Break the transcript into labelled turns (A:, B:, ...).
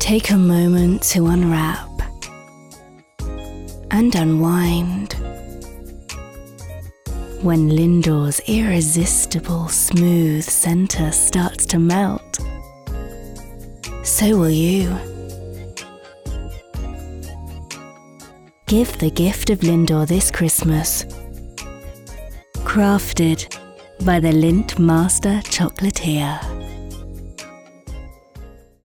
A: Take a moment to unwrap and unwind. When Lindor's irresistible smooth center starts to melt, so will you. Give the gift of Lindor this Christmas. Crafted by the Lindt Master Chocolatier.